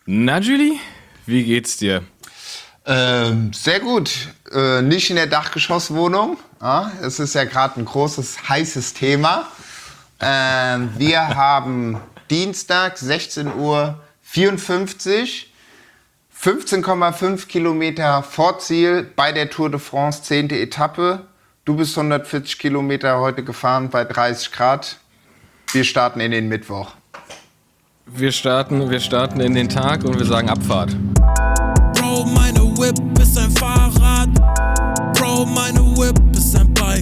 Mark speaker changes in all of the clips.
Speaker 1: Na, Julie, wie geht's dir?
Speaker 2: Sehr gut. Nicht in der Dachgeschosswohnung. Ja, es ist ja gerade ein großes, heißes Thema. Wir haben Dienstag, 16:54 Uhr, 15,5 Kilometer vor Ziel bei der Tour de France, 10. Etappe. Du bist 140 Kilometer heute gefahren bei 30 Grad. Wir starten in den Mittwoch.
Speaker 1: Wir starten in den Tag und wir sagen Abfahrt.
Speaker 3: Bro, meine Whip ist ein Fahrrad. Bro, meine Whip ist ein Bike.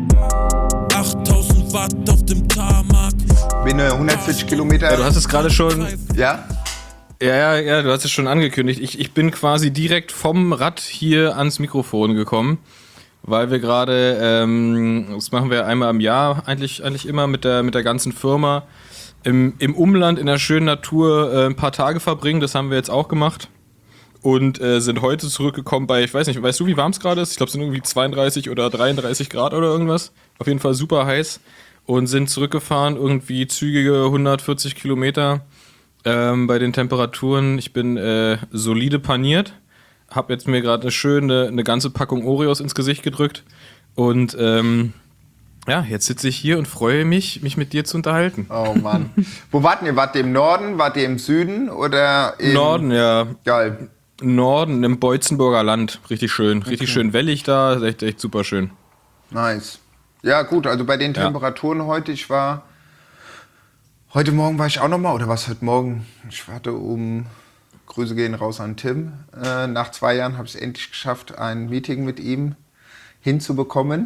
Speaker 3: 8000 Watt auf dem Tarmac.
Speaker 2: Bin 140 Kilometer.
Speaker 1: Ja, du hast es gerade schon.
Speaker 2: Ja?
Speaker 1: Ja, du hast es schon angekündigt. Ich bin quasi direkt vom Rad hier ans Mikrofon gekommen, weil wir gerade, das machen wir einmal im Jahr, eigentlich immer mit der ganzen Firma, im Umland in der schönen Natur ein paar Tage verbringen. Das haben wir jetzt auch gemacht. Und sind heute zurückgekommen bei, ich weiß nicht, weißt du, wie warm es gerade ist? Ich glaube, es sind irgendwie 32 oder 33 Grad oder irgendwas. Auf jeden Fall super heiß. Und sind zurückgefahren, irgendwie zügige 140 Kilometer bei den Temperaturen. Ich bin solide paniert. Hab jetzt mir gerade eine ganze Packung Oreos ins Gesicht gedrückt. Und ja, jetzt sitze ich hier und freue mich mit dir zu unterhalten.
Speaker 2: Oh Mann. Wo wart ihr? Wart ihr im Norden? Wart ihr im Süden? Oder im
Speaker 1: Norden, ja.
Speaker 2: Geil.
Speaker 1: Norden, im Beutzenburger Land. Richtig schön. Richtig schön wellig da. Echt super schön.
Speaker 2: Nice. Ja, gut, also bei den Temperaturen heute, heute Morgen war ich auch nochmal, oder was heute Morgen? Ich warte Grüße gehen raus an Tim. Nach 2 Jahren habe ich es endlich geschafft, ein Meeting mit ihm hinzubekommen.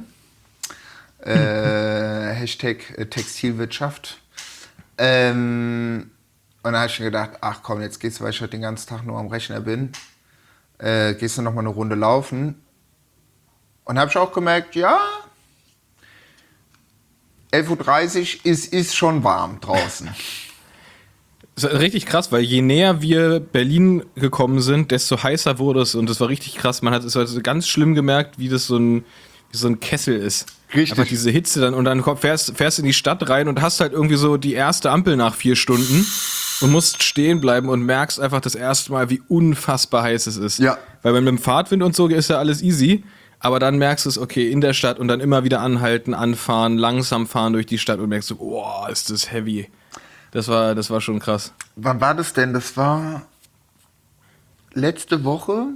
Speaker 2: Hashtag Textilwirtschaft. Und da habe ich mir gedacht, ach komm, jetzt gehst du, weil ich heute den ganzen Tag nur am Rechner bin, gehst du noch mal eine Runde laufen. Und habe ich auch gemerkt, ja, 11:30 Uhr ist schon warm draußen.
Speaker 1: Das ist richtig krass, weil je näher wir Berlin gekommen sind, desto heißer wurde es und das war richtig krass. Man hat es also ganz schlimm gemerkt, wie das so ein Kessel ist.
Speaker 2: Richtig.
Speaker 1: Einfach diese Hitze dann und dann fährst in die Stadt rein und hast halt irgendwie so die erste Ampel nach 4 Stunden und musst stehen bleiben und merkst einfach das erste Mal, wie unfassbar heiß es ist.
Speaker 2: Ja.
Speaker 1: Weil mit dem Fahrtwind und so ist ja alles easy, aber dann merkst du es, okay, in der Stadt und dann immer wieder anhalten, anfahren, langsam fahren durch die Stadt und merkst du, oh, ist das heavy. Das war schon krass.
Speaker 2: Wann war das denn? Das war letzte Woche,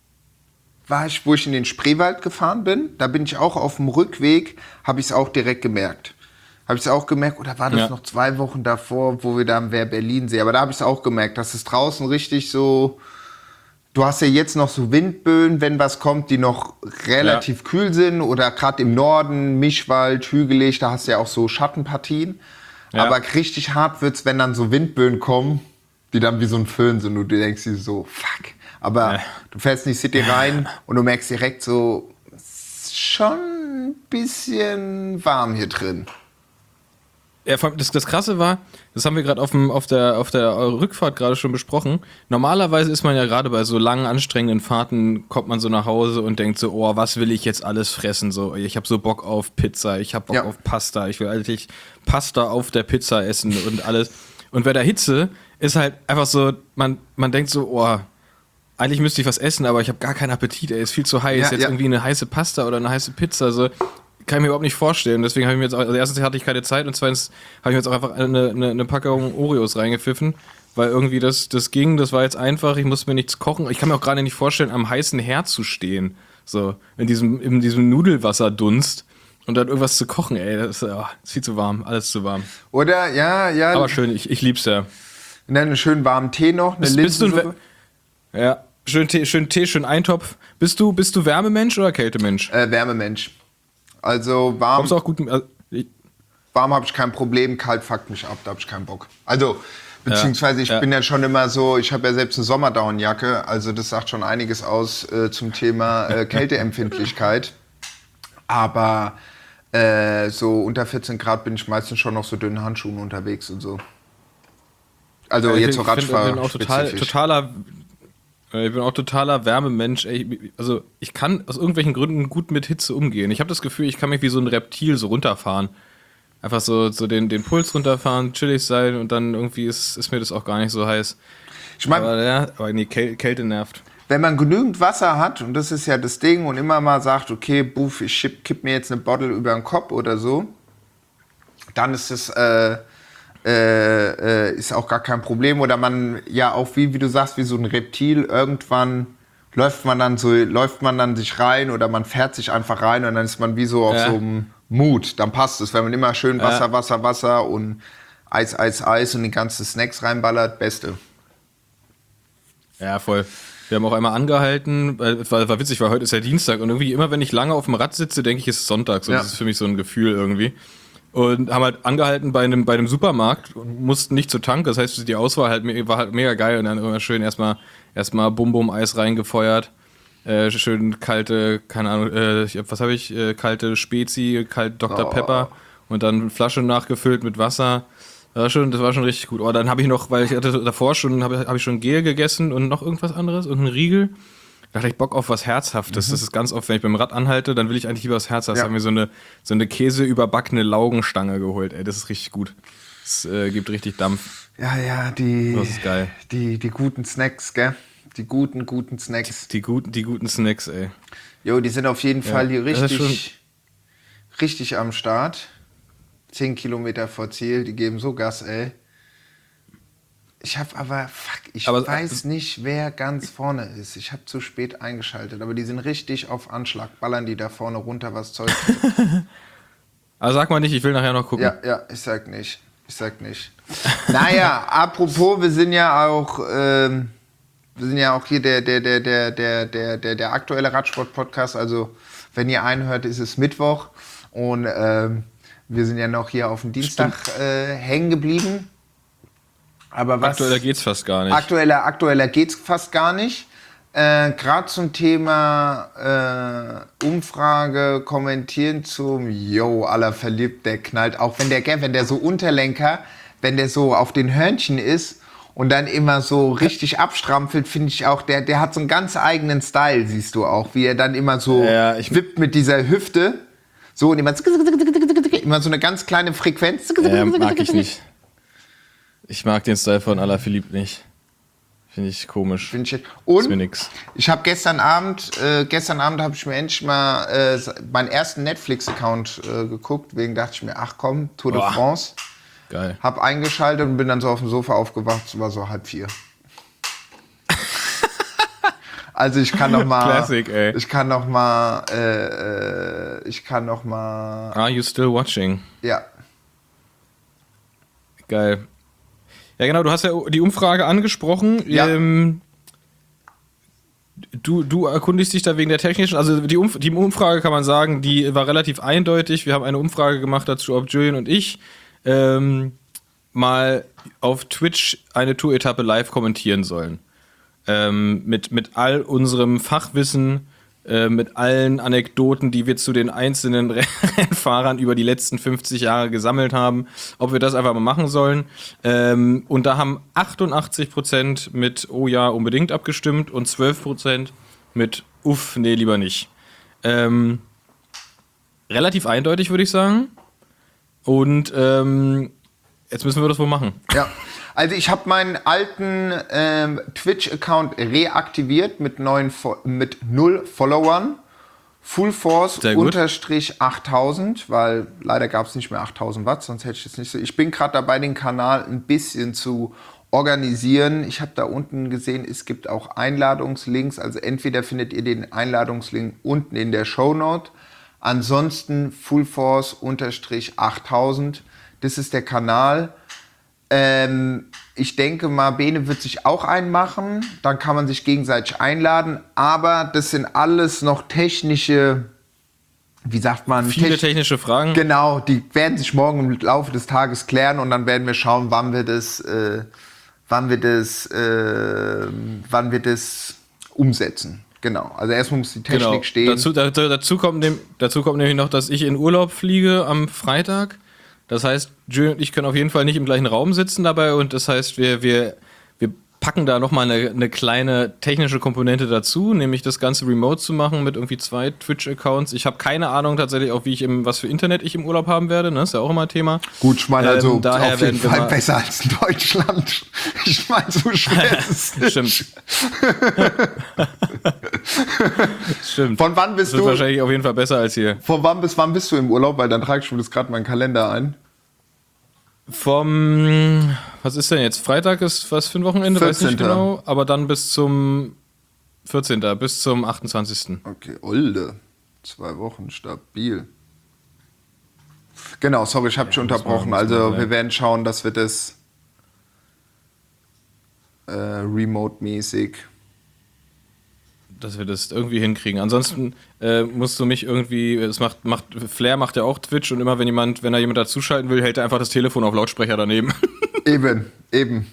Speaker 2: wo ich in den Spreewald gefahren bin. Da bin ich auch auf dem Rückweg, habe ich es auch direkt gemerkt. Oder war das noch 2 Wochen davor, wo wir da am Wehr-Berlin-See? Aber da habe ich es auch gemerkt, dass es draußen richtig so... Du hast ja jetzt noch so Windböen, wenn was kommt, die noch relativ kühl sind. Oder gerade im Norden, Mischwald, hügelig, da hast du ja auch so Schattenpartien. Ja. Aber richtig hart wird's, wenn dann so Windböen kommen, die dann wie so ein Föhn sind und du denkst dir so, fuck. Aber du fährst in die City rein und du merkst direkt so, schon ein bisschen warm hier drin.
Speaker 1: Ja, das Krasse war, das haben wir gerade auf der Rückfahrt gerade schon besprochen. Normalerweise ist man ja gerade bei so langen, anstrengenden Fahrten, kommt man so nach Hause und denkt so, oh, was will ich jetzt alles fressen? So, ich habe so Bock auf Pizza, ich habe Bock auf Pasta, ich will eigentlich Pasta auf der Pizza essen und alles. Und bei der Hitze ist halt einfach so, man denkt so, oh, eigentlich müsste ich was essen, aber ich habe gar keinen Appetit, ey, ist viel zu heiß. Irgendwie eine heiße Pasta oder eine heiße Pizza, so. Kann ich mir überhaupt nicht vorstellen. Deswegen habe ich mir jetzt auch, also erstens hatte ich keine Zeit und zweitens habe ich mir jetzt auch einfach eine Packung Oreos reingepfiffen, weil irgendwie das ging, das war jetzt einfach, ich musste mir nichts kochen. Ich kann mir auch gerade nicht vorstellen, am heißen Herd zu stehen, so in diesem Nudelwasserdunst und dann irgendwas zu kochen, ey, das ist viel zu warm, alles zu warm.
Speaker 2: Oder, ja.
Speaker 1: Aber schön, ich lieb's ja.
Speaker 2: Und dann einen schönen warmen Tee noch, eine Linsensuppe.
Speaker 1: Ja, schön Tee, schön Eintopf. Bist du Wärmemensch oder Kältemensch?
Speaker 2: Wärmemensch. Also warm.
Speaker 1: Kommst du auch gut?
Speaker 2: Warm habe ich kein Problem, kalt fuckt mich ab, da habe ich keinen Bock. Also, beziehungsweise ich bin ja schon immer so, ich habe ja selbst eine Sommerdaunenjacke, also das sagt schon einiges aus zum Thema Kälteempfindlichkeit. Aber so unter 14 Grad bin ich meistens schon noch so dünnen Handschuhen unterwegs und so. Also jetzt so Radfahren.
Speaker 1: Ich bin auch totaler Wärmemensch. Also ich kann aus irgendwelchen Gründen gut mit Hitze umgehen. Ich habe das Gefühl, ich kann mich wie so ein Reptil so runterfahren. Einfach so den Puls runterfahren, chillig sein und dann irgendwie ist mir das auch gar nicht so heiß.
Speaker 2: Ich meine,
Speaker 1: aber nee, Kälte nervt.
Speaker 2: wenn man genügend Wasser hat, und das ist ja das Ding, und immer mal sagt, okay, buff, ich kipp mir jetzt eine Bottle über den Kopf oder so, dann ist es ist auch gar kein Problem. Oder man ja auch, wie du sagst, wie so ein Reptil, irgendwann läuft man dann sich rein oder man fährt sich einfach rein und dann ist man wie so auf so einem Mut. Dann passt es, wenn man immer schön Wasser und Eis und die ganzen Snacks reinballert, beste.
Speaker 1: Ja, voll. Wir haben auch einmal angehalten, war witzig, weil heute ist ja Dienstag und irgendwie immer, wenn ich lange auf dem Rad sitze, denke ich, es ist Sonntag. So, das ist für mich so ein Gefühl irgendwie. Und haben halt angehalten bei einem Supermarkt und mussten nicht zur Tank. Das heißt, die Auswahl war halt mega geil und dann immer schön erstmal Bum-Bum-Eis reingefeuert. Schön kalte, keine Ahnung, was habe ich? Kalte Spezi, kalt Dr. Pepper und dann Flasche nachgefüllt mit Wasser. Das war schon richtig gut. Oh, dann habe ich noch, weil ich hatte davor schon, habe ich schon Gel gegessen und noch irgendwas anderes und einen Riegel. Da hatte ich Bock auf was Herzhaftes. Das ist ganz oft, wenn ich beim Rad anhalte, dann will ich eigentlich lieber was Herzhaftes. Ja. Haben wir so eine käseüberbackene Laugenstange geholt. Ey, das ist richtig gut. Das gibt richtig Dampf.
Speaker 2: Ja,
Speaker 1: das ist geil.
Speaker 2: Die guten Snacks, gell? Die guten Snacks.
Speaker 1: Die guten Snacks, ey.
Speaker 2: Jo, die sind auf jeden Fall hier richtig am Start. 10 Kilometer vor Ziel, die geben so Gas, ey. Ich weiß nicht, wer ganz vorne ist. Ich habe zu spät eingeschaltet, aber die sind richtig auf Anschlag. Ballern die da vorne runter, was Zeug.
Speaker 1: Also sag mal nicht, ich will nachher noch gucken.
Speaker 2: Ja, ich sag nicht. Naja, apropos, wir sind ja auch hier der aktuelle Radsport-Podcast. Also, wenn ihr einhört, ist es Mittwoch. Und wir sind ja noch hier auf dem Dienstag hängen geblieben. Aber
Speaker 1: aktueller geht's fast gar nicht.
Speaker 2: Aktueller geht's fast gar nicht. Gerade zum Thema Umfrage kommentieren zum aller verliebt, der knallt. Auch wenn der so Unterlenker, wenn der so auf den Hörnchen ist und dann immer so richtig abstrampelt, finde ich auch, der hat so einen ganz eigenen Style, siehst du auch, wie er dann immer so wippt mit dieser Hüfte. So und immer so eine ganz kleine Frequenz.
Speaker 1: Mag ich nicht. Ich mag den Style von Alaphilippe nicht. Finde ich komisch.
Speaker 2: Und
Speaker 1: ist mir nix.
Speaker 2: Ich habe gestern Abend habe ich mir endlich mal meinen ersten Netflix-Account geguckt. Wegen dachte ich mir, ach komm, Tour de France.
Speaker 1: Geil.
Speaker 2: Hab eingeschaltet und bin dann so auf dem Sofa aufgewacht. Es war so 3:30. Also ich kann noch mal.
Speaker 1: Classic, ey.
Speaker 2: Ich kann noch mal.
Speaker 1: Are you still watching?
Speaker 2: Ja.
Speaker 1: Geil. Ja, genau, du hast ja die Umfrage angesprochen.
Speaker 2: Ja.
Speaker 1: Du erkundigst dich da wegen der technischen, also die Umfrage kann man sagen, die war relativ eindeutig. Wir haben eine Umfrage gemacht dazu, ob Julian und ich mal auf Twitch eine Tour-Etappe live kommentieren sollen. Mit all unserem Fachwissen, mit allen Anekdoten, die wir zu den einzelnen Rennfahrern über die letzten 50 Jahre gesammelt haben, ob wir das einfach mal machen sollen. Und da haben 88% mit oh ja, unbedingt abgestimmt und 12% mit uff, nee, lieber nicht. Relativ eindeutig, würde ich sagen. Und jetzt müssen wir das wohl machen.
Speaker 2: Ja. Also ich habe meinen alten Twitch-Account reaktiviert mit 0 Followern. Full Force unterstrich 8000, weil leider gab es nicht mehr 8000 Watt, sonst hätte ich jetzt nicht so. Ich bin gerade dabei, den Kanal ein bisschen zu organisieren. Ich habe da unten gesehen, es gibt auch Einladungslinks. Also entweder findet ihr den Einladungslink unten in der Shownote. Ansonsten Full Force unterstrich 8000. Das ist der Kanal. Ich denke mal, Bene wird sich auch einen machen, dann kann man sich gegenseitig einladen, aber das sind alles noch technische, wie sagt man?
Speaker 1: Viele technische Fragen.
Speaker 2: Genau, die werden sich morgen im Laufe des Tages klären und dann werden wir schauen, wann wir das umsetzen. Genau, also erstmal muss die Technik stehen.
Speaker 1: Dazu kommt nämlich noch, dass ich in Urlaub fliege am Freitag. Das heißt, Julian und ich können auf jeden Fall nicht im gleichen Raum sitzen dabei und das heißt, wir packen da nochmal eine kleine technische Komponente dazu, nämlich das Ganze remote zu machen mit irgendwie 2 Twitch-Accounts. Ich habe keine Ahnung tatsächlich auch, was für Internet ich im Urlaub haben werde, ne? Ist ja auch immer ein Thema.
Speaker 2: Gut, ich meine also
Speaker 1: daher
Speaker 2: auf jeden Fall besser als in Deutschland. Ich meine, so schwer ist es nicht.
Speaker 1: Stimmt. Stimmt.
Speaker 2: Von wann bist
Speaker 1: das
Speaker 2: du?
Speaker 1: Ist wahrscheinlich auf jeden Fall besser als hier.
Speaker 2: Von wann bis wann bist du im Urlaub? Weil dann trage ich mir das gerade meinen Kalender ein.
Speaker 1: Was ist denn jetzt? Freitag ist was für ein Wochenende?
Speaker 2: 14.
Speaker 1: Weiß nicht genau. Aber dann bis zum 14. bis zum 28.
Speaker 2: Okay, Olde. 2 Wochen, stabil. Genau, sorry, ich habe dich unterbrochen. Also wir werden schauen, dass wir das remote-mäßig.
Speaker 1: Dass wir das irgendwie hinkriegen. Ansonsten musst du mich irgendwie, Flair macht ja auch Twitch und immer wenn da jemand dazuschalten will, hält er einfach das Telefon auf Lautsprecher daneben.
Speaker 2: Eben.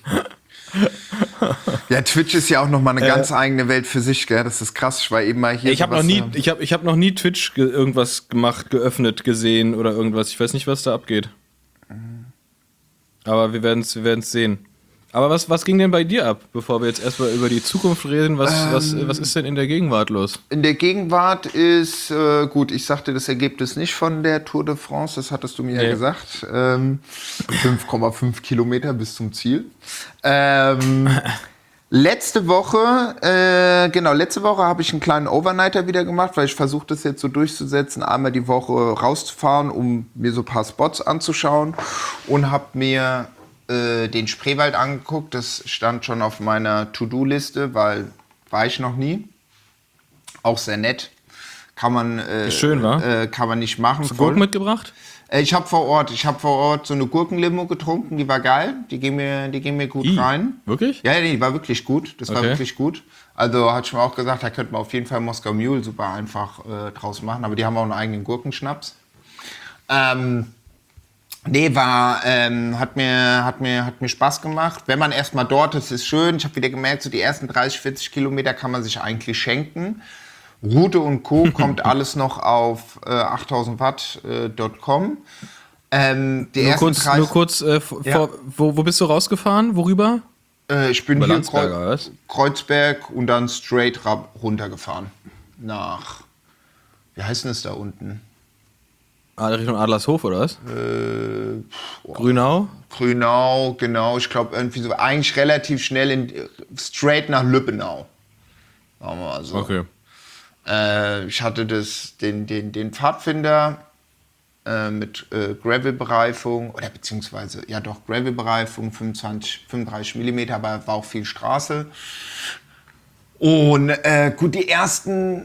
Speaker 2: Ja, Twitch ist ja auch nochmal eine ganz eigene Welt für sich, gell? Das ist krass. Ich war eben mal hier.
Speaker 1: Ich habe noch nie Twitch irgendwas gemacht, geöffnet, gesehen oder irgendwas. Ich weiß nicht, was da abgeht. Aber wir werden's sehen. Aber was ging denn bei dir ab, bevor wir jetzt erstmal über die Zukunft reden? Was ist denn in der Gegenwart los?
Speaker 2: In der Gegenwart ist, gut, ich sagte das Ergebnis nicht von der Tour de France, das hattest du mir ja gesagt. 5,5 Kilometer bis zum Ziel. Letzte Woche habe ich einen kleinen Overnighter wieder gemacht, weil ich versuche das jetzt so durchzusetzen, einmal die Woche rauszufahren, um mir so ein paar Spots anzuschauen und habe mir den Spreewald angeguckt. Das stand schon auf meiner To-Do-Liste, weil war ich noch nie. Auch sehr nett. Kann man,
Speaker 1: schön, wa?
Speaker 2: Kann man nicht machen.
Speaker 1: Hast du Gurken mitgebracht?
Speaker 2: Ich habe vor Ort so eine Gurkenlimo getrunken, die war geil. Die gehen mir gut rein.
Speaker 1: Wirklich?
Speaker 2: Ja, die war wirklich gut. Das war wirklich gut. Also hatte ich mir auch gesagt, da könnte man auf jeden Fall Moskau Mule super einfach draus machen. Aber die haben auch einen eigenen Gurkenschnaps. Hat mir Spaß gemacht. Wenn man erstmal dort ist, ist schön. Ich habe wieder gemerkt, so die ersten 30, 40 Kilometer kann man sich eigentlich schenken. Route und Co. kommt alles noch auf 8000watt.com.
Speaker 1: Wo bist du rausgefahren? Worüber?
Speaker 2: Ich bin
Speaker 1: über
Speaker 2: hier Kreuzberg und dann straight runtergefahren. Nach, wie heißt denn es da unten?
Speaker 1: Richtung Adlershof oder was? Grünau?
Speaker 2: Grünau, genau. Ich glaube irgendwie so eigentlich relativ schnell straight nach Lübbenau. Sagen wir mal so.
Speaker 1: Okay.
Speaker 2: Ich hatte den Pfadfinder mit Gravel-Bereifung oder beziehungsweise ja doch Gravel-Bereifung 35 mm, aber war auch viel Straße. Und gut, die ersten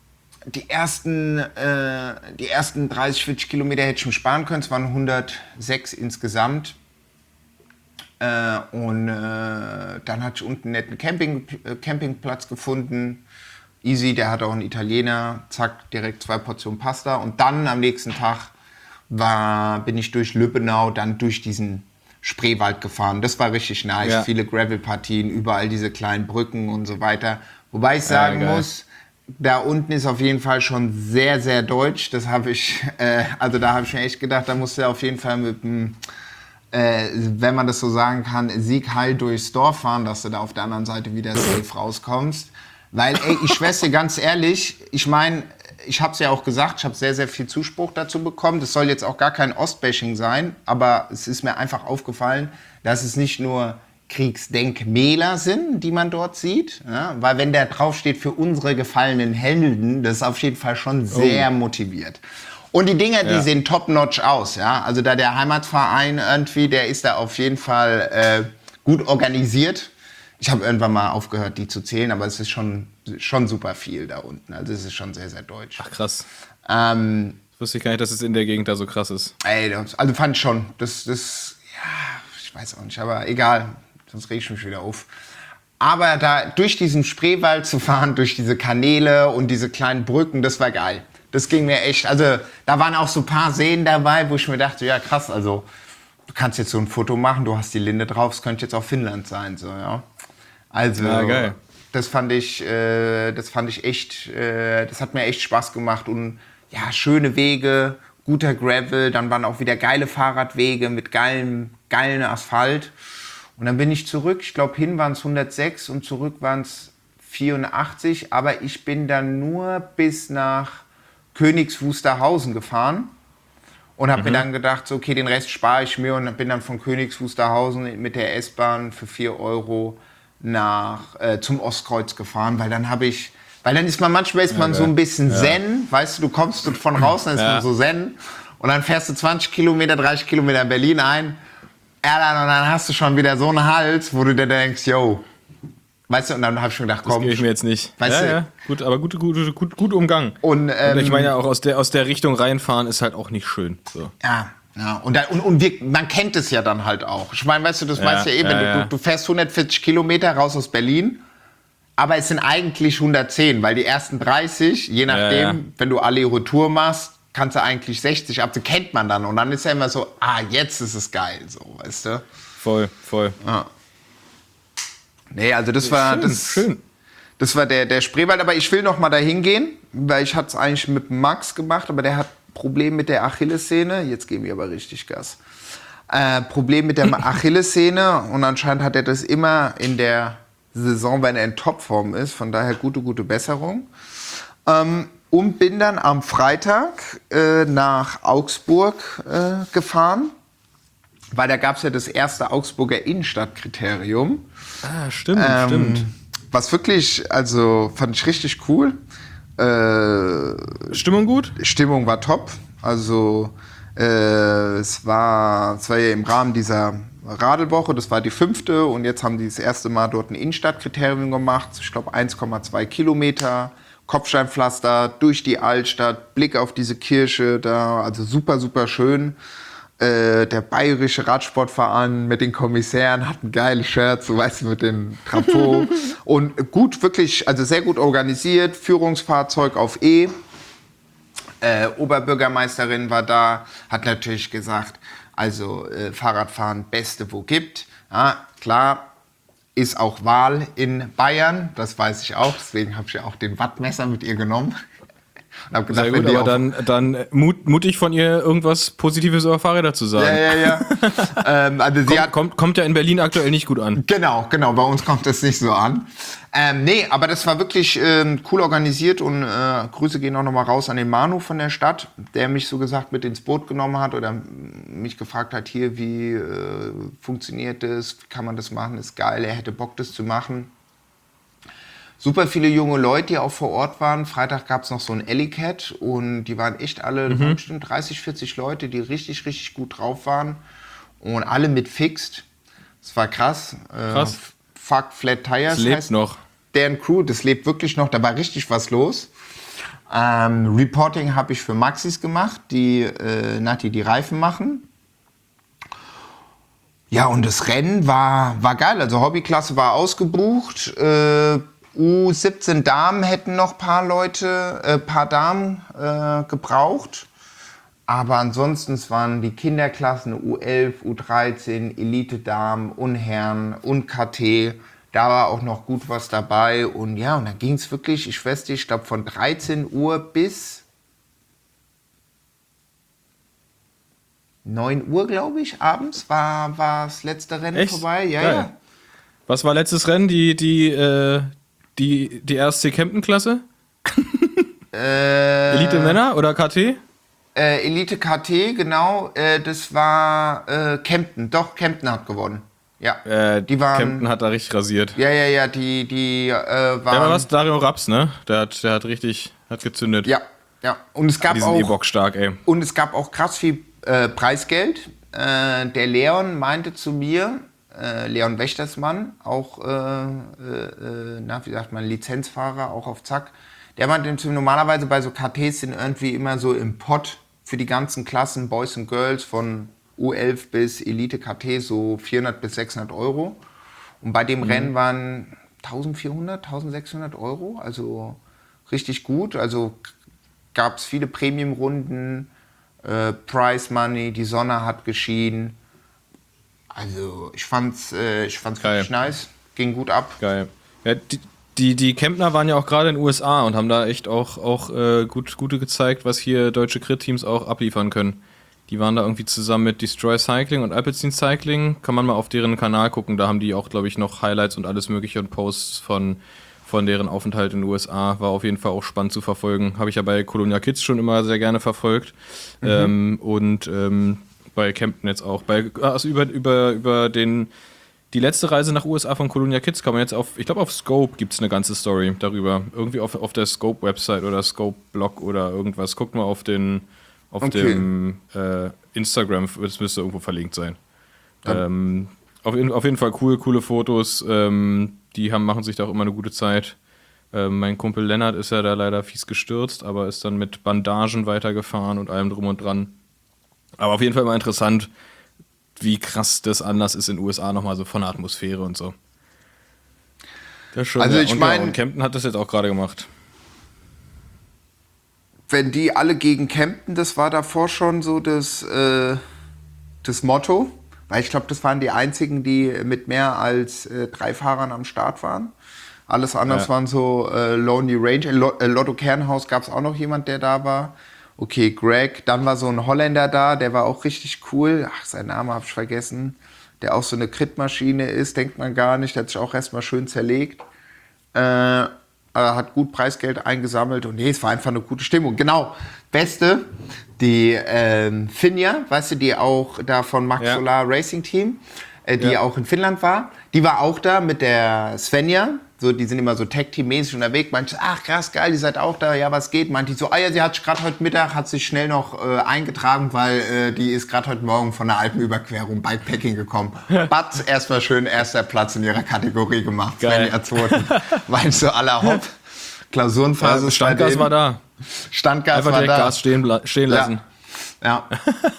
Speaker 2: 30, 40 Kilometer hätte ich mir sparen können. Es waren 106 insgesamt. Dann hatte ich unten einen netten Campingplatz gefunden. Easy, der hat auch einen Italiener. Zack, direkt 2 Portionen Pasta. Und dann am nächsten Tag bin ich durch Lübbenau, dann durch diesen Spreewald gefahren. Das war richtig nice. Ja. Viele Gravel-Partien, überall diese kleinen Brücken und so weiter. Wobei ich sagen muss, da unten ist auf jeden Fall schon sehr, sehr deutsch. Das habe ich, da habe ich mir echt gedacht, da musst du auf jeden Fall mit dem, wenn man das so sagen kann, Sieg heil durchs Dorf fahren, dass du da auf der anderen Seite wieder safe rauskommst. Weil, ich schwör's dir ganz ehrlich, ich meine, ich habe es ja auch gesagt, ich habe sehr, sehr viel Zuspruch dazu bekommen. Das soll jetzt auch gar kein Ostbashing sein, aber es ist mir einfach aufgefallen, dass es nicht nur Kriegsdenkmäler sind, die man dort sieht. Ja? Weil wenn da draufsteht, für unsere gefallenen Helden, das ist auf jeden Fall schon sehr motiviert. Und die Dinger, die sehen top-notch aus. Ja? Also da der Heimatverein irgendwie, der ist da auf jeden Fall gut organisiert. Ich habe irgendwann mal aufgehört, die zu zählen, aber es ist schon super viel da unten. Also es ist schon sehr, sehr deutsch.
Speaker 1: Ach krass. Wusste ich gar nicht, dass es in der Gegend da so krass ist.
Speaker 2: Also fand ich schon. Das ja, ich weiß auch nicht, aber egal. Sonst reg ich mich wieder auf. Aber da durch diesen Spreewald zu fahren, durch diese Kanäle und diese kleinen Brücken, das war geil. Das ging mir echt, also da waren auch so ein paar Seen dabei, wo ich mir dachte, ja krass, also du kannst jetzt so ein Foto machen, du hast die Linde drauf, es könnte jetzt auch Finnland sein, so, ja. Also,
Speaker 1: geil.
Speaker 2: Das fand ich echt, das hat mir echt Spaß gemacht und ja, schöne Wege, guter Gravel, dann waren auch wieder geile Fahrradwege mit geilen Asphalt Und dann bin ich zurück, ich glaube hin waren es 106 und zurück waren es 84, aber ich bin dann nur bis nach Königs Wusterhausen gefahren und habe mir dann gedacht, so, okay, den Rest spare ich mir und bin dann von Königs Wusterhausen mit der S-Bahn für 4 Euro zum Ostkreuz gefahren, weil dann ist man manchmal so ein bisschen zen, weißt du kommst von raus, dann ist man so zen und dann fährst du 20 Kilometer, 30 Kilometer in Berlin ein, und dann hast du schon wieder so einen Hals, wo du dir denkst, yo, weißt du, und dann habe ich mir gedacht, komm.
Speaker 1: Das gebe ich mir jetzt nicht.
Speaker 2: Weißt du?
Speaker 1: Ja, gut, aber gut Umgang. Und ich meine ja auch aus der Richtung reinfahren ist halt auch nicht schön. So.
Speaker 2: Ja. Man kennt es ja dann halt auch. Ich meine, weißt du, das weißt ja eben, du fährst 140 Kilometer raus aus Berlin, aber es sind eigentlich 110, weil die ersten 30, je nachdem, wenn du Aller-Retour machst, kannst du eigentlich 60 ab, das kennt man dann. Und dann ist ja immer so, jetzt ist es geil, so, weißt du.
Speaker 1: Voll.
Speaker 2: Ja. Nee, also das war
Speaker 1: schön.
Speaker 2: Das war der Spreewald, aber ich will noch mal dahin gehen, weil ich hatte es eigentlich mit Max gemacht, aber der hat Problem mit der Achillessehne. Jetzt geben wir aber richtig Gas. Problem mit der Achillessehne und anscheinend hat er das immer in der Saison, wenn er in Topform ist. Von daher gute Besserung. Und bin dann am Freitag nach Augsburg gefahren, weil da gab es ja das erste Augsburger Innenstadtkriterium.
Speaker 1: Stimmt.
Speaker 2: Was wirklich, also fand ich richtig cool.
Speaker 1: Stimmung gut?
Speaker 2: Stimmung war top. Also es war ja im Rahmen dieser Radelwoche, das war die 5. und jetzt haben die das erste Mal dort ein Innenstadtkriterium gemacht. Ich glaube 1,2 Kilometer, Kopfsteinpflaster durch die Altstadt, Blick auf diese Kirche da, also super, super schön. Der bayerische Radsportverein mit den Kommissären hat ein geiles Shirt, so weißt du, mit dem Trapot. Und gut, wirklich, also sehr gut organisiert, Führungsfahrzeug auf E. Oberbürgermeisterin war da, hat natürlich gesagt, also Fahrradfahren Beste, wo gibt. Ja, klar, ist auch Wahl in Bayern, das weiß ich auch, deswegen habe ich ja auch den Wattmesser mit ihr genommen. Und hab gesagt,
Speaker 1: sehr gut, aber dann mutig von ihr irgendwas Positives über Fahrräder zu sagen.
Speaker 2: Ja. Also sie
Speaker 1: kommt ja in Berlin aktuell nicht gut an.
Speaker 2: Genau, bei uns kommt das nicht so an. Nee, aber das war wirklich cool organisiert und Grüße gehen auch nochmal raus an den Manu von der Stadt, der mich so gesagt mit ins Boot genommen hat oder mich gefragt hat, hier, wie funktioniert das, wie kann man das machen, ist geil, er hätte Bock, das zu machen. Super viele junge Leute, die auch vor Ort waren. Freitag gab es noch so ein Ellicat und die waren echt alle, bestimmt 30, 40 Leute, die richtig, richtig gut drauf waren und alle mit Fixed. Das war krass. Fuck Flat Tires
Speaker 1: das lebt
Speaker 2: heißt
Speaker 1: noch.
Speaker 2: Deren Crew, das lebt wirklich noch, da war richtig was los. Reporting habe ich für Maxis gemacht, die die Reifen machen. Ja, und das Rennen war geil. Also Hobbyklasse war ausgebucht. U17 Damen hätten noch paar Damen gebraucht. Aber ansonsten es waren die Kinderklassen U11, U13, Elite-Damen und Herren und KT. Da war auch noch gut was dabei. Und ja, und dann ging es wirklich, ich glaube von 13 Uhr bis 9 Uhr, glaube ich, abends war das letzte Rennen. Echt? Vorbei. Ja.
Speaker 1: Was war letztes Rennen? Die RSC Kempten-Klasse? Elite Männer oder KT?
Speaker 2: Elite KT, genau. Das war Kempten. Doch, Kempten hat gewonnen. Ja.
Speaker 1: Kempten hat da richtig rasiert.
Speaker 2: Ja, die waren...
Speaker 1: Der war was? Dario Raps, ne? Der hat richtig gezündet.
Speaker 2: Ja. Und es gab
Speaker 1: die sind E-Bock stark, ey.
Speaker 2: Und es gab auch krass viel Preisgeld. Der Leon meinte zu mir, Leon Wächtersmann, auch, wie sagt man, Lizenzfahrer, auch auf Zack. Der meinte, normalerweise bei so KTs sind irgendwie immer so im Pott für die ganzen Klassen, Boys und Girls, von U11 bis Elite KT so 400 bis 600 Euro. Und bei dem Rennen waren 1400, 1600 Euro, also richtig gut. Also gab es viele Premium-Runden, Prize Money, die Sonne hat geschieden. Also ich fand's wirklich nice, ging gut ab.
Speaker 1: Geil. Ja, die Kempner waren ja auch gerade in den USA und haben da echt auch gut gezeigt, was hier deutsche Crit-Teams auch abliefern können. Die waren da irgendwie zusammen mit Destroy Cycling und Alpecin Cycling. Kann man mal auf deren Kanal gucken. Da haben die auch, glaube ich, noch Highlights und alles mögliche und Posts von deren Aufenthalt in den USA. War auf jeden Fall auch spannend zu verfolgen. Habe ich ja bei Colonia Kids schon immer sehr gerne verfolgt. Bei Kempten jetzt auch. Über die letzte Reise nach USA von Colonia Kids kann man jetzt ich glaube auf Scope gibt es eine ganze Story darüber. Irgendwie auf der Scope-Website oder Scope-Blog oder irgendwas. Guckt mal auf dem Instagram, das müsste irgendwo verlinkt sein. Auf jeden Fall coole Fotos. Die machen sich da auch immer eine gute Zeit. Mein Kumpel Lennart ist ja da leider fies gestürzt, aber ist dann mit Bandagen weitergefahren und allem drum und dran. Aber auf jeden Fall mal interessant, wie krass das anders ist in den USA nochmal so von der Atmosphäre und so. Das ist schon,
Speaker 2: also ich meine,
Speaker 1: und Kempten hat das jetzt auch gerade gemacht.
Speaker 2: Wenn die alle gegen Kempten, das war davor schon so das Motto, weil ich glaube, das waren die einzigen, die mit mehr als 3 Fahrern am Start waren. Alles anders waren so Lonely Ranger. Lotto Kernhaus gab es auch noch jemand, der da war. Okay, Greg. Dann war so ein Holländer da, der war auch richtig cool. Ach, seinen Namen habe ich vergessen. Der auch so eine Crit-Maschine ist, denkt man gar nicht. Der hat sich auch erstmal schön zerlegt. Hat gut Preisgeld eingesammelt. Und nee, es war einfach eine gute Stimmung. Genau, Beste, die Finja, weißt du, die auch da von Max Solar Racing Team, die auch in Finnland war. Die war auch da mit der Svenja. So, die sind immer so Tag-Team-mäßig unterwegs. Meinte, ach krass, geil, die seid auch da, ja, was geht? Meinte die so, ja, sie hat sich gerade heute Mittag, hat sich schnell noch eingetragen, weil die ist gerade heute Morgen von der Alpenüberquerung Bikepacking gekommen. Batz, erstmal schön erster Platz in ihrer Kategorie gemacht. Svenja zweiten. Meinte so, aller Hopp. Klausurenphase.
Speaker 1: Standgas war da.
Speaker 2: Standgas
Speaker 1: einfach
Speaker 2: war da.
Speaker 1: Gas stehen lassen.
Speaker 2: Ja.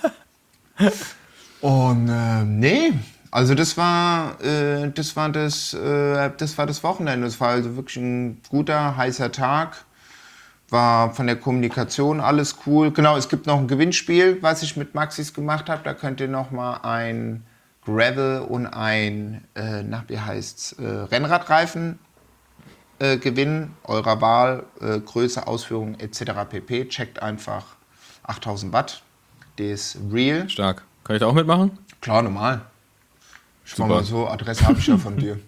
Speaker 2: Und nee. Also das war das Wochenende. Es war also wirklich ein guter, heißer Tag. War von der Kommunikation alles cool. Genau, es gibt noch ein Gewinnspiel, was ich mit Maxis gemacht habe. Da könnt ihr noch mal ein Gravel und ein Rennradreifen gewinnen. Eurer Wahl, Größe, Ausführung etc. pp. Checkt einfach 8000 Watt. Der ist real.
Speaker 1: Stark. Kann ich da auch mitmachen?
Speaker 2: Klar, normal. Ich mach mal so, Adresse habe ich ja von dir.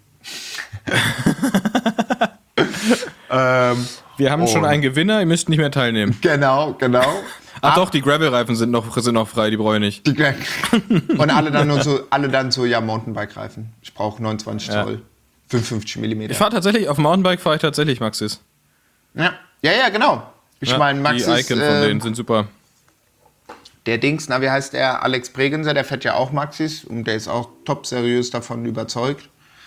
Speaker 1: Wir haben schon einen Gewinner, ihr müsst nicht mehr teilnehmen.
Speaker 2: Genau.
Speaker 1: Ach doch, die Gravel-Reifen sind noch frei, die brauche ich nicht.
Speaker 2: Und alle dann so, ja, Mountainbike-Reifen. Ich brauche 29 Zoll, 55 mm.
Speaker 1: Ich fahre tatsächlich, auf Mountainbike fahre ich tatsächlich Maxis.
Speaker 2: Ja, genau. Ich meine, Maxis...
Speaker 1: Die Icon von denen sind super.
Speaker 2: Der Dings, wie heißt der? Alex Bregenser, der fährt ja auch Maxis und der ist auch top seriös davon überzeugt.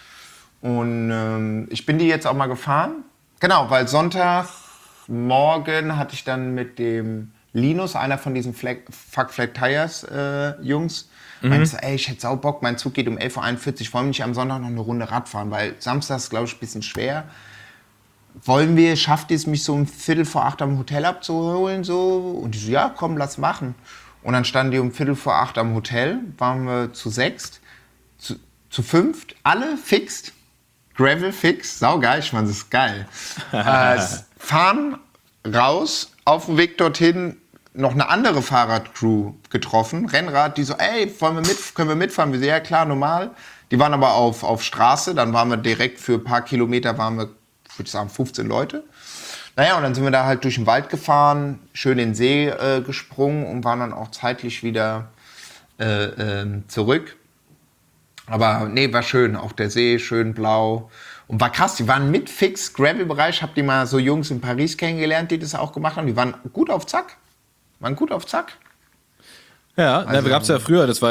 Speaker 2: Und ich bin die jetzt auch mal gefahren. Genau, weil Sonntagmorgen hatte ich dann mit dem Linus, einer von diesen Fuck Flat Tires Jungs, meinte so, ey, ich hätte sau Bock, mein Zug geht um 11.41 Uhr, ich wollte nicht am Sonntag noch eine Runde Rad fahren, weil Samstag ist, glaube ich, ein bisschen schwer. Schafft ihr es, mich so um 7:45 am Hotel abzuholen? So? Und die so, ja, komm, lass machen. Und dann standen die um 7:45 am Hotel, waren wir zu 6, zu 5, alle fixed, Gravel fix, saugeil, ich meine, das ist geil. Fahren raus, auf dem Weg dorthin noch eine andere Fahrradcrew getroffen, Rennrad, die so, ey, können wir mitfahren? Wir so, ja klar, normal. Die waren aber auf Straße, dann waren wir direkt für ein paar Kilometer, würde ich sagen, 15 Leute. Naja, und dann sind wir da halt durch den Wald gefahren, schön in den See gesprungen und waren dann auch zeitlich wieder zurück. Aber nee, war schön, auch der See, schön blau. Und war krass, die waren mit fix Gravel-Bereich, hab die mal so Jungs in Paris kennengelernt, die das auch gemacht haben. Die waren gut auf Zack.
Speaker 1: Ja, also, gab es ja früher. Ich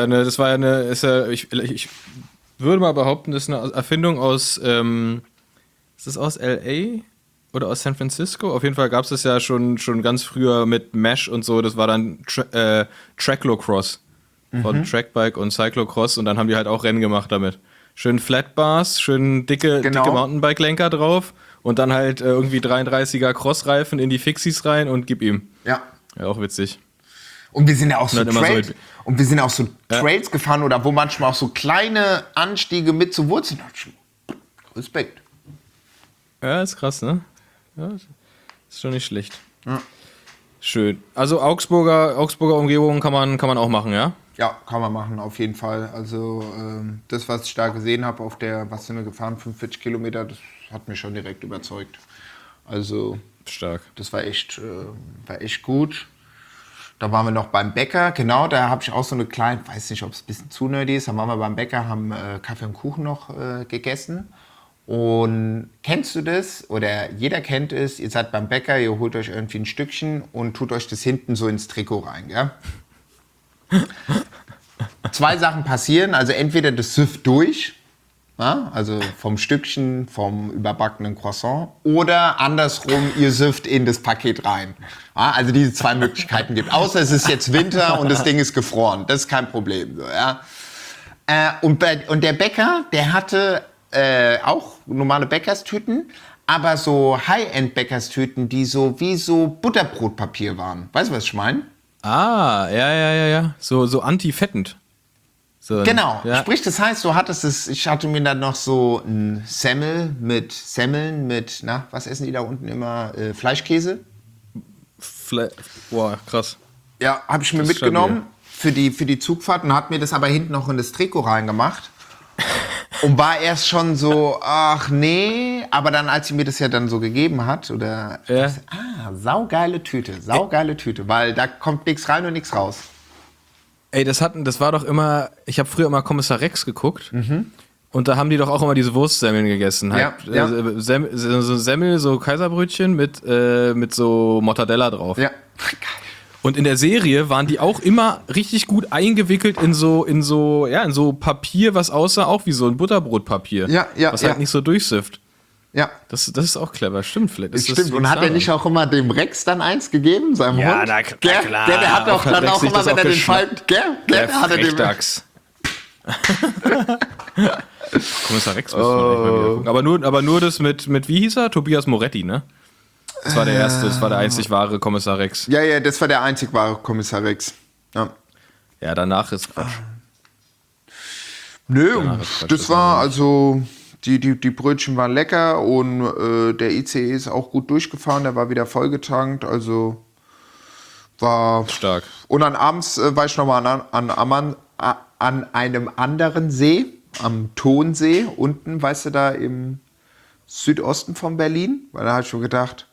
Speaker 1: würde mal behaupten, das ist eine Erfindung aus, ist das aus L.A.? Oder aus San Francisco? Auf jeden Fall gab es das ja schon ganz früher mit Mesh und so. Das war dann Tracklocross. Von Trackbike und Cyclocross. Und dann haben die halt auch Rennen gemacht damit. Schön Flatbars, schön dicke Mountainbike-Lenker drauf. Und dann halt irgendwie 33er Crossreifen in die Fixies rein und gib ihm. Ja, auch witzig.
Speaker 2: Und wir sind ja auch so Trails gefahren oder wo manchmal auch so kleine Anstiege mit zu Wurzeln. Respekt.
Speaker 1: Ja, ist krass, ne? Ja, ist schon nicht schlecht. Ja. Schön. Also Augsburger Umgebung kann man auch machen, ja?
Speaker 2: Ja, kann man machen, auf jeden Fall. Also das, was ich da gesehen habe was sind wir gefahren, 45 Kilometer, das hat mich schon direkt überzeugt. Also
Speaker 1: Stark.
Speaker 2: das war echt gut. Da waren wir noch beim Bäcker, genau, da habe ich auch so eine kleine, weiß nicht, ob es ein bisschen zu nerdy ist, da waren wir beim Bäcker, haben Kaffee und Kuchen noch gegessen. Und kennst du das? Oder jeder kennt es, ihr seid beim Bäcker, ihr holt euch irgendwie ein Stückchen und tut euch das hinten so ins Trikot rein, gell? 2 Sachen passieren, also entweder das süfft durch, ja, also vom Stückchen, vom überbackenen Croissant, oder andersrum, ihr süfft in das Paket rein. Ja, also diese 2 Möglichkeiten gibt. Außer es ist jetzt Winter und das Ding ist gefroren, das ist kein Problem. So, ja. Und der Bäcker, der hatte auch normale Bäckerstüten, aber so High-End-Bäckerstüten, die so wie so Butterbrotpapier waren. Weißt du, was ich meine?
Speaker 1: Ah, ja. So antifettend. So,
Speaker 2: Genau,
Speaker 1: ja.
Speaker 2: sprich, das heißt, ich hatte mir dann noch so ein Semmeln mit, na, was essen die da unten immer? Fleischkäse?
Speaker 1: Boah, krass.
Speaker 2: Ja, habe ich mir
Speaker 1: Das ist
Speaker 2: mitgenommen für die Zugfahrt und hat mir das aber hinten noch in das Trikot reingemacht. Und war erst schon so, ach nee, aber dann, als sie mir das ja dann so gegeben hat, oder,
Speaker 1: Ja.
Speaker 2: saugeile Tüte, weil da kommt nichts rein und nichts raus.
Speaker 1: Ey, das war doch immer, ich habe früher immer Kommissar Rex geguckt und da haben die doch auch immer diese Wurstsemmeln gegessen. Halt,
Speaker 2: Ja.
Speaker 1: So Semmel, so Kaiserbrötchen mit so Mortadella drauf.
Speaker 2: Ja,
Speaker 1: Und in der Serie waren die auch immer richtig gut eingewickelt in so Papier, was aussah auch wie so ein Butterbrotpapier.
Speaker 2: Ja,
Speaker 1: was
Speaker 2: ja.
Speaker 1: halt nicht so durchsifft.
Speaker 2: ja.
Speaker 1: Das ist auch clever, stimmt vielleicht.
Speaker 2: Das stimmt. Und hat er nicht auch immer dem Rex dann eins gegeben, seinem
Speaker 1: Ja,
Speaker 2: Hund?
Speaker 1: na klar.
Speaker 2: Der hat doch
Speaker 1: Auch hat
Speaker 2: dann
Speaker 1: Rex
Speaker 2: auch
Speaker 1: sich
Speaker 2: immer,
Speaker 1: das
Speaker 2: wenn
Speaker 1: auch
Speaker 2: er den
Speaker 1: geschnappt.
Speaker 2: Fall, hat er dem...
Speaker 1: Frechdachs. Kommissar Rex müssen wir nicht mal wieder gucken. Aber nur das mit wie hieß er? Tobias Moretti, ne? Das war der erste, das war der einzig wahre Kommissar Rex.
Speaker 2: Ja, das war der einzig wahre Kommissar Rex. Ja.
Speaker 1: Ja, danach ist Quatsch.
Speaker 2: Nö,
Speaker 1: Danach ist Quatsch,
Speaker 2: das war also... Die Brötchen waren lecker und der ICE ist auch gut durchgefahren, der war wieder vollgetankt, also war...
Speaker 1: Stark.
Speaker 2: Und dann abends war ich nochmal an einem anderen See, am Tonsee, unten, weißt du, da im Südosten von Berlin, weil da habe ich schon gedacht,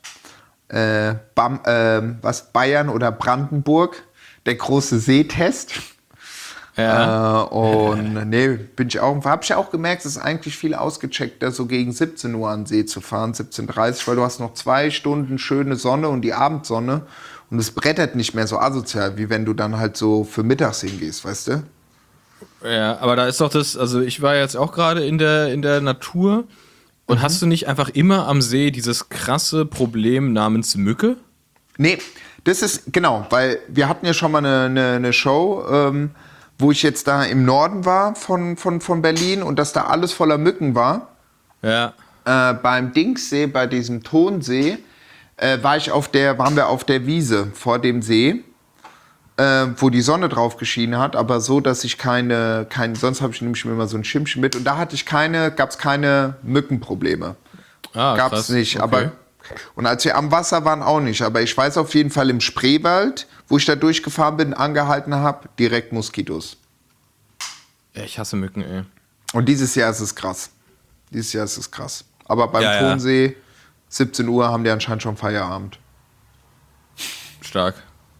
Speaker 2: Bayern oder Brandenburg, der große Seetest.
Speaker 1: Ja.
Speaker 2: Und nee, habe ich auch gemerkt, es ist eigentlich viel ausgecheckter, so gegen 17 Uhr an den See zu fahren, 17:30, weil du hast noch 2 Stunden schöne Sonne und die Abendsonne und es brettert nicht mehr so asozial, wie wenn du dann halt so für mittags hingehst, weißt du?
Speaker 1: Ja, aber da ist doch das, also ich war jetzt auch gerade in der Natur und hast du nicht einfach immer am See dieses krasse Problem namens Mücke?
Speaker 2: Nee, das ist, genau, weil wir hatten ja schon mal eine Show, wo ich jetzt da im Norden war von Berlin und dass da alles voller Mücken war.
Speaker 1: Ja.
Speaker 2: Beim Dingssee, bei diesem Tonsee, waren wir auf der Wiese vor dem See, wo die Sonne drauf geschienen hat, aber so, dass ich sonst habe ich nämlich immer so ein Schimmchen mit und da gab's keine Mückenprobleme. Gab's
Speaker 1: krass.
Speaker 2: nicht,
Speaker 1: Okay.
Speaker 2: aber und als wir am Wasser waren auch nicht, aber ich weiß auf jeden Fall im Spreewald, wo ich da durchgefahren bin, angehalten habe, direkt Moskitos.
Speaker 1: Ja, ich hasse Mücken, ey.
Speaker 2: Und dieses Jahr ist es krass. Aber beim Tonsee, 17 Uhr, haben die anscheinend schon Feierabend.
Speaker 1: Stark.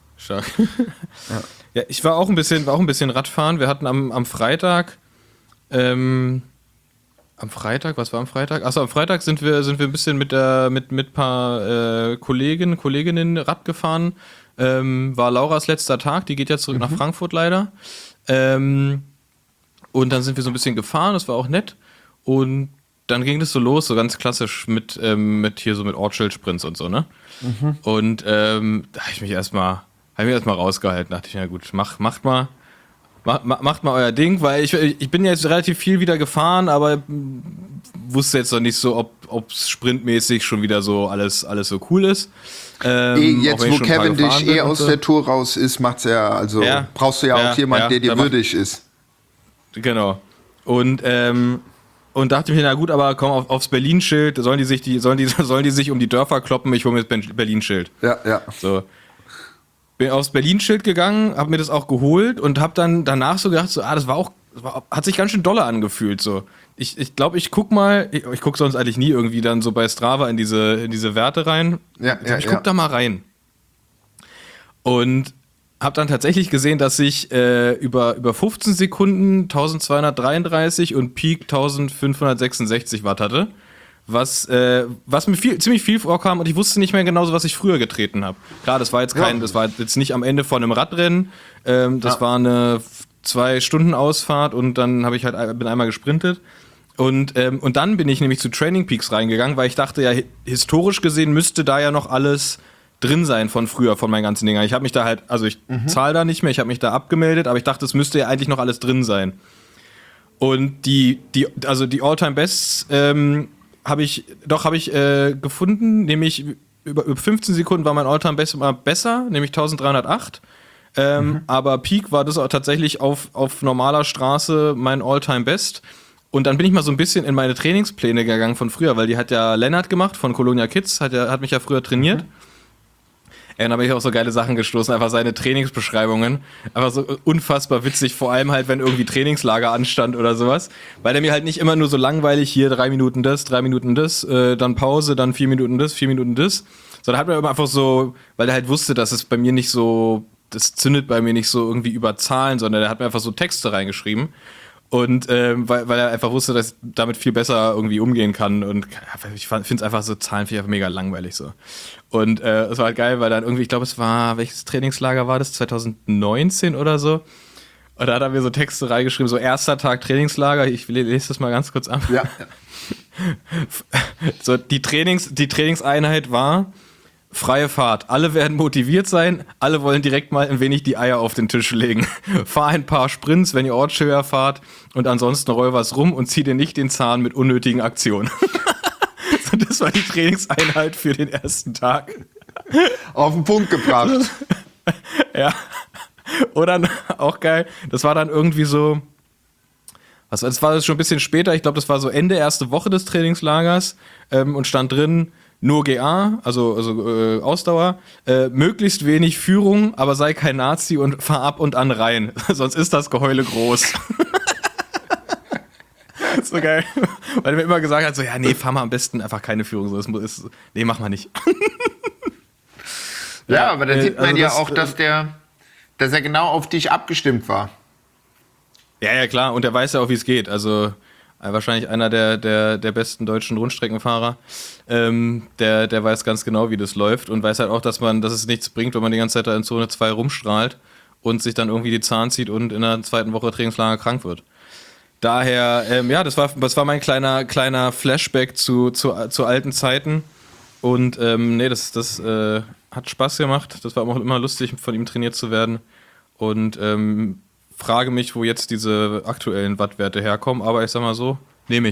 Speaker 1: Ja, ich war auch ein bisschen Radfahren. Wir hatten am Freitag, was war am Freitag? Achso, am Freitag sind wir ein bisschen mit ein paar Kolleginnen Rad gefahren. War Lauras letzter Tag, die geht jetzt zurück nach Frankfurt leider. Und dann sind wir so ein bisschen gefahren, das war auch nett. Und dann ging das so los, so ganz klassisch mit Ortsschild-Sprints und so, ne? Und da habe ich mich erstmal rausgehalten, dachte ich, na gut, macht mal euer Ding, weil ich bin jetzt relativ viel wieder gefahren, aber wusste jetzt noch nicht so, ob es sprintmäßig schon wieder so alles so cool ist.
Speaker 2: Jetzt, wo Kevin dich aus der Tour raus ist, macht's brauchst du ja auch jemanden, der dir würdig ist.
Speaker 1: Genau. Und dachte mir, na gut, aber komm aufs Berlin-Schild, sollen die sich um die Dörfer kloppen, ich hole mir das Berlin-Schild.
Speaker 2: Ja.
Speaker 1: So. bin aufs Berlin-Schild gegangen, habe mir das auch geholt und habe dann danach so gedacht, so, hat sich ganz schön dolle angefühlt, so. Ich glaube, ich guck sonst eigentlich nie irgendwie dann so bei Strava in diese Werte rein. Ich guck da mal rein. Und habe dann tatsächlich gesehen, dass ich über 15 Sekunden 1233 und Peak 1566 Watt hatte. Was mir ziemlich viel vorkam und ich wusste nicht mehr genau, so, was ich früher getreten habe. Klar, das war jetzt nicht am Ende von einem Radrennen. Das war eine 2-Stunden-Ausfahrt und dann bin einmal gesprintet. Und dann bin ich nämlich zu Training Peaks reingegangen, weil ich dachte, ja, historisch gesehen müsste da ja noch alles drin sein von früher, von meinen ganzen Dingern. Ich habe mich da zahle da nicht mehr, ich habe mich da abgemeldet, aber ich dachte, es müsste ja eigentlich noch alles drin sein. Und die All-Time-Bests habe ich gefunden, nämlich über 15 Sekunden war mein All-Time-Best immer besser, nämlich 1308. Aber Peak war das auch tatsächlich auf normaler Straße mein All-Time-Best. Und dann bin ich mal so ein bisschen in meine Trainingspläne gegangen von früher, weil die hat ja Lennart gemacht von Colonia Kids, hat mich ja früher trainiert. Und da bin ich auf so geile Sachen gestoßen, einfach seine Trainingsbeschreibungen. Einfach so unfassbar witzig, vor allem halt, wenn irgendwie Trainingslager anstand oder sowas. Weil der mir halt nicht immer nur so langweilig hier 3 Minuten das, 3 Minuten das, dann Pause, dann 4 Minuten das, 4 Minuten das. Sondern hat mir immer einfach so, weil der halt wusste, dass es bei mir nicht so, das zündet bei mir nicht so irgendwie über Zahlen, sondern der hat mir einfach so Texte reingeschrieben. Und weil er einfach wusste, dass ich damit viel besser irgendwie umgehen kann. Und ich finde es einfach so, Zahlen finde ich einfach mega langweilig so. Und es war halt geil, weil dann irgendwie, ich glaube, welches Trainingslager war das? 2019 oder so. Und da hat er mir so Texte reingeschrieben, so erster Tag Trainingslager. Ich lese das mal ganz kurz ab.
Speaker 2: Ja.
Speaker 1: So, die Trainingseinheit war freie Fahrt. Alle werden motiviert sein. Alle wollen direkt mal ein wenig die Eier auf den Tisch legen. Fahr ein paar Sprints, wenn ihr Ortsschilder fahrt. Und ansonsten roll was rum und zieh dir nicht den Zahn mit unnötigen Aktionen. So, das war die Trainingseinheit für den ersten Tag.
Speaker 2: Auf den Punkt gebracht.
Speaker 1: Ja. Oder auch geil, das war dann irgendwie so, das war schon ein bisschen später, ich glaube, das war so Ende erste Woche des Trainingslagers und stand drin, nur GA, also Ausdauer, möglichst wenig Führung, aber sei kein Nazi und fahr ab und an rein, sonst ist das Geheule groß. So geil, weil er mir immer gesagt hat, so, ja, nee, fahr mal am besten einfach keine Führung, so, nee, mach mal nicht.
Speaker 2: Ja, aber da sieht man ja auch, dass er genau auf dich abgestimmt war.
Speaker 1: Ja, klar, und er weiß ja auch, wie es geht, also wahrscheinlich einer der besten deutschen Rundstreckenfahrer, der weiß ganz genau, wie das läuft und weiß halt auch, dass es nichts bringt, wenn man die ganze Zeit da in Zone 2 rumstrahlt und sich dann irgendwie die Zahn zieht und in der zweiten Woche Trainingslager krank wird. Daher, das war mein kleiner Flashback zu alten Zeiten und das hat Spaß gemacht, das war auch immer lustig, von ihm trainiert zu werden und frage mich, wo jetzt diese aktuellen Wattwerte herkommen, aber ich sag mal so, nehme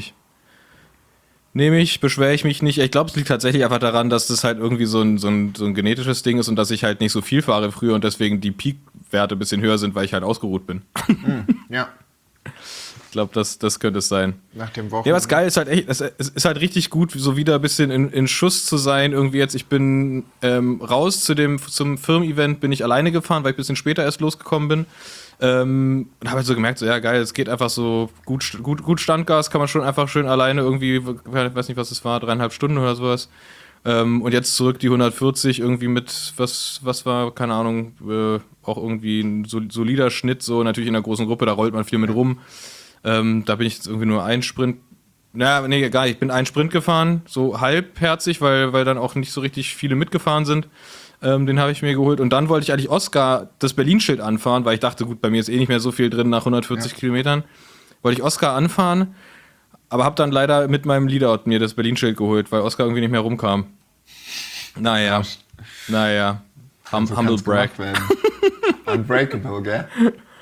Speaker 1: ich, beschwere ich mich nicht. Ich glaube, es liegt tatsächlich einfach daran, dass das halt irgendwie so ein genetisches Ding ist und dass ich halt nicht so viel fahre früher und deswegen die Peak-Werte ein bisschen höher sind, weil ich halt ausgeruht bin.
Speaker 2: Ja.
Speaker 1: Ich glaube, das könnte es sein.
Speaker 2: Nach dem Wochenende.
Speaker 1: Ja, was geil ist halt echt, es ist halt richtig gut, so wieder ein bisschen in Schuss zu sein. Irgendwie jetzt, ich bin raus zum Firmen-Event, bin ich alleine gefahren, weil ich ein bisschen später erst losgekommen bin. Und habe halt so gemerkt, so ja geil, es geht einfach so gut Standgas, kann man schon einfach schön alleine irgendwie, ich weiß nicht, was es war, 3,5 Stunden oder sowas. Und jetzt zurück die 140 irgendwie mit, was war, keine Ahnung, auch irgendwie ein solider Schnitt, so natürlich in einer großen Gruppe, da rollt man viel mit rum. Da bin ich jetzt irgendwie nur einen Sprint, egal, ich bin einen Sprint gefahren, so halbherzig, weil dann auch nicht so richtig viele mitgefahren sind. Den habe ich mir geholt und dann wollte ich eigentlich Oscar das Berlin-Schild anfahren, weil ich dachte, gut, bei mir ist eh nicht mehr so viel drin nach 140 Kilometern. Wollte ich Oscar anfahren, aber habe dann leider mit meinem Leadout mir das Berlin-Schild geholt, weil Oscar irgendwie nicht mehr rumkam. Naja. Humble brag.
Speaker 2: Unbreakable, gell?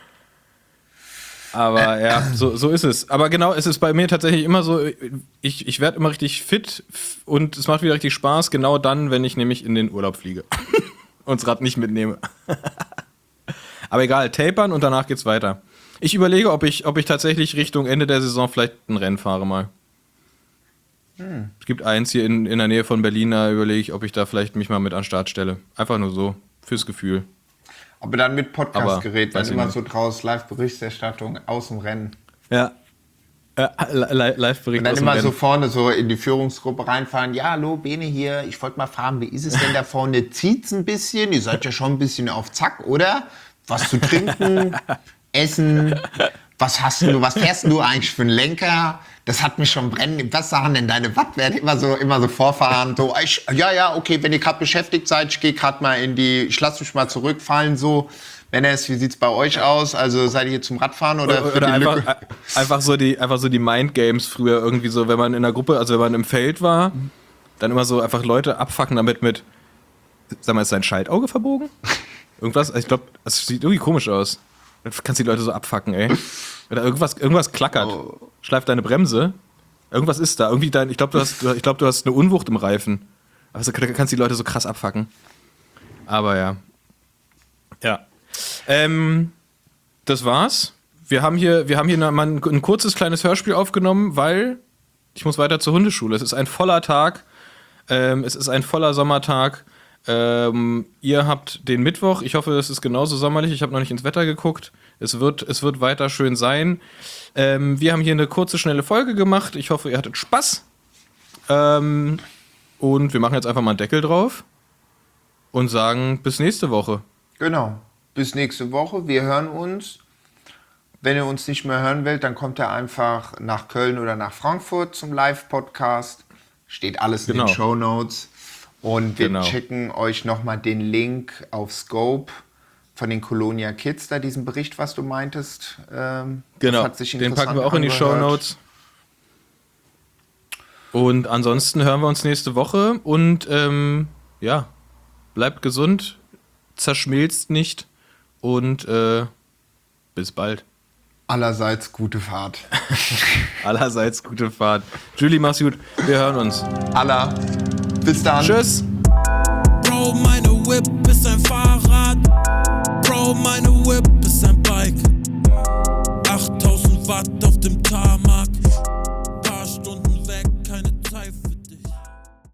Speaker 1: Aber ja, so ist es. Aber genau, es ist bei mir tatsächlich immer so, ich werde immer richtig fit und es macht wieder richtig Spaß, genau dann, wenn ich nämlich in den Urlaub fliege und das Rad nicht mitnehme. Aber egal, tapern und danach geht's weiter. Ich überlege, ob ich tatsächlich Richtung Ende der Saison vielleicht ein Rennen fahre mal. Es gibt eins hier in der Nähe von Berlin, da überlege ich, ob ich da vielleicht mich mal mit an den Start stelle. Einfach nur so, fürs Gefühl.
Speaker 2: Aber dann mit Podcastgerät, dann
Speaker 1: weiß ich
Speaker 2: immer
Speaker 1: nicht.
Speaker 2: so draus, Live-Berichterstattung aus dem Rennen.
Speaker 1: Ja. Live-Bericht
Speaker 2: Und dann
Speaker 1: aus dem
Speaker 2: immer
Speaker 1: Rennen.
Speaker 2: so vorne so in die Führungsgruppe reinfahren. Ja, hallo, Bene hier. Ich wollte mal fragen, wie ist es denn da vorne? Zieht's ein bisschen? Ihr seid ja schon ein bisschen auf Zack, oder? Was zu trinken, essen. Was fährst du eigentlich für einen Lenker? Das hat mich schon brennend. Was sagen denn deine Wattwerte? Immer so vorfahren. So, okay, wenn ihr gerade beschäftigt seid, ich gehe gerade mal ich lasse mich mal zurückfallen. So, wie sieht's bei euch aus? Also seid ihr hier zum Radfahren oder für
Speaker 1: Oder
Speaker 2: die Lücke?
Speaker 1: einfach so die Mindgames früher irgendwie so, wenn man in der Gruppe, also wenn man im Feld war, dann immer so einfach Leute abfucken damit mit, sag mal, ist dein Schaltauge verbogen? Irgendwas? Ich glaube, das sieht irgendwie komisch aus. Dann kannst du die Leute so abfucken, ey. Oder irgendwas klackert. Schleift deine Bremse. Irgendwas ist da. Irgendwie ich glaube, du hast eine Unwucht im Reifen. Also kannst die Leute so krass abfucken. Aber ja. Ja. Das war's. Wir haben hier mal ein kurzes kleines Hörspiel aufgenommen, weil ich muss weiter zur Hundeschule. Es ist ein voller Tag. Es ist ein voller Sommertag. Ihr habt den Mittwoch. Ich hoffe, es ist genauso sommerlich. Ich habe noch nicht ins Wetter geguckt. Es wird weiter schön sein. Wir haben hier eine kurze, schnelle Folge gemacht. Ich hoffe, ihr hattet Spaß. Und wir machen jetzt einfach mal einen Deckel drauf und sagen bis nächste Woche.
Speaker 2: Genau. Bis nächste Woche. Wir hören uns. Wenn ihr uns nicht mehr hören wollt, dann kommt ihr einfach nach Köln oder nach Frankfurt zum Live-Podcast. Steht alles in den Shownotes. Und wir checken euch nochmal den Link auf Scope von den Colonia Kids, da diesen Bericht, was du meintest.
Speaker 1: Genau,
Speaker 2: hat sich
Speaker 1: den packen wir auch in die Shownotes. Und ansonsten hören wir uns nächste Woche. Und bleibt gesund, zerschmilzt nicht und bis bald.
Speaker 2: Allerseits gute Fahrt.
Speaker 1: Allerseits gute Fahrt. Julie, mach's gut. Wir hören uns.
Speaker 2: Bis dann.
Speaker 1: Tschüss.
Speaker 3: Bro, meine Whip ist ein Fahrrad. Bro, meine Whip ist ein Bike. 8000 Watt auf dem Tarmac.